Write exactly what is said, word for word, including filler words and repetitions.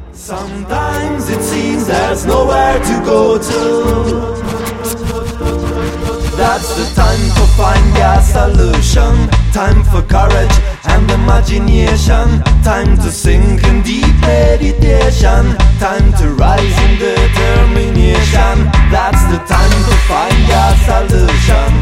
Sometimes it seems there's nowhere to go to. That's the time to find your solution. Time for courage and imagination. Time to sink in deep meditation. Time to rise in determination. That's the time to find your solution.